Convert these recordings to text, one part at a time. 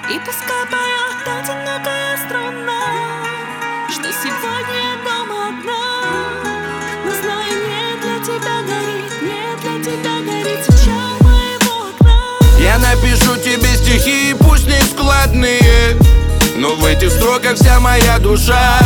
И пускай поет одинокая струна, что сегодня я дома одна. Но знаю, не для тебя горит, не для тебя горит свеча у моего окна. Я напишу тебе стихи, пусть не складные, но в этих строках вся моя душа.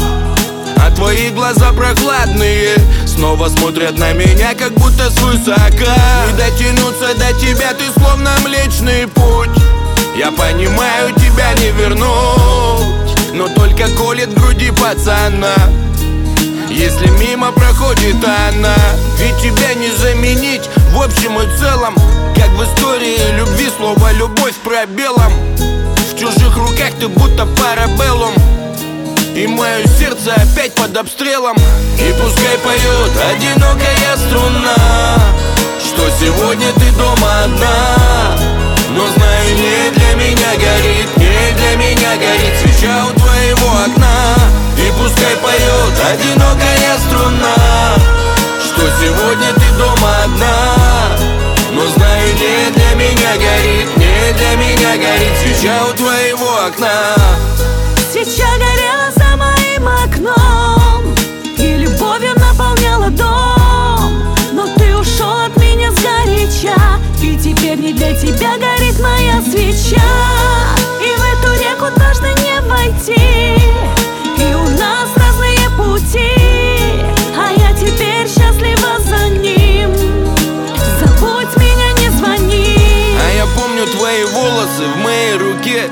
А твои глаза прохладные снова смотрят на меня, как будто свысока. Не дотянуться до тебя, ты словно Млечный Путь. Я понимаю, тебя не вернуть, но только колет в груди пацана, если мимо проходит она. Ведь тебя не заменить в общем и целом, как в истории любви слово «любовь» пробелом. В чужих руках ты будто парабеллум, и мое сердце опять под обстрелом. И пускай поет одинокая струна, что сегодня ты дома одна. Но знаю, не для меня горит, не для меня горит свеча у твоего окна. И пускай поет одинокая струна, что сегодня ты дома одна. Но знаю, не для меня горит, не для меня горит свеча у твоего окна. Свеча горела за моим окном и любовью наполняла дом. Но ты ушел от меня сгоряча, и теперь не для тебя горит моя свеча. И в эту реку дважды не войти, и у нас разные пути, а я теперь счастлива за ним. Забудь меня, не звони. А я помню твои волосы в моей руке,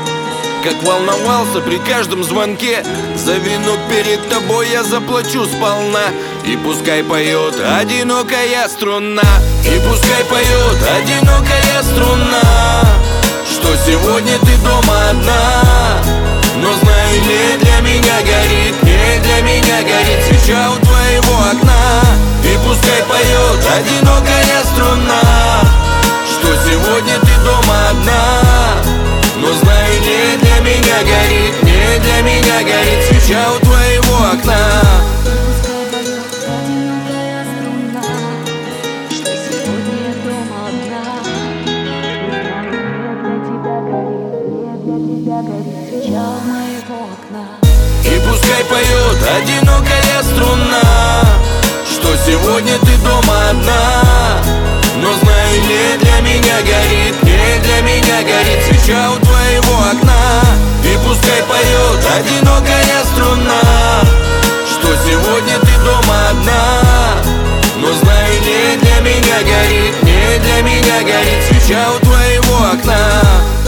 как волновался при каждом звонке. За вину перед тобой я заплачу сполна. И пускай поет одинокая струна, и пускай поет одинокая струна, что сегодня ты дома одна. Но знаю, не для меня горит, не для меня горит свеча у твоего окна. И пускай поет одинокая струна, что сегодня ты дома одна. Но знаю, не для меня горит, не для меня горит свеча у твоего окна. И пускай поет одинокая струна, что сегодня ты дома одна. Но знаю, не для меня горит, не для меня горит свеча у твоего окна. И пускай поет одинокая струна, что сегодня ты дома одна. Но знаю, не для меня горит, не для меня горит свеча у твоего окна.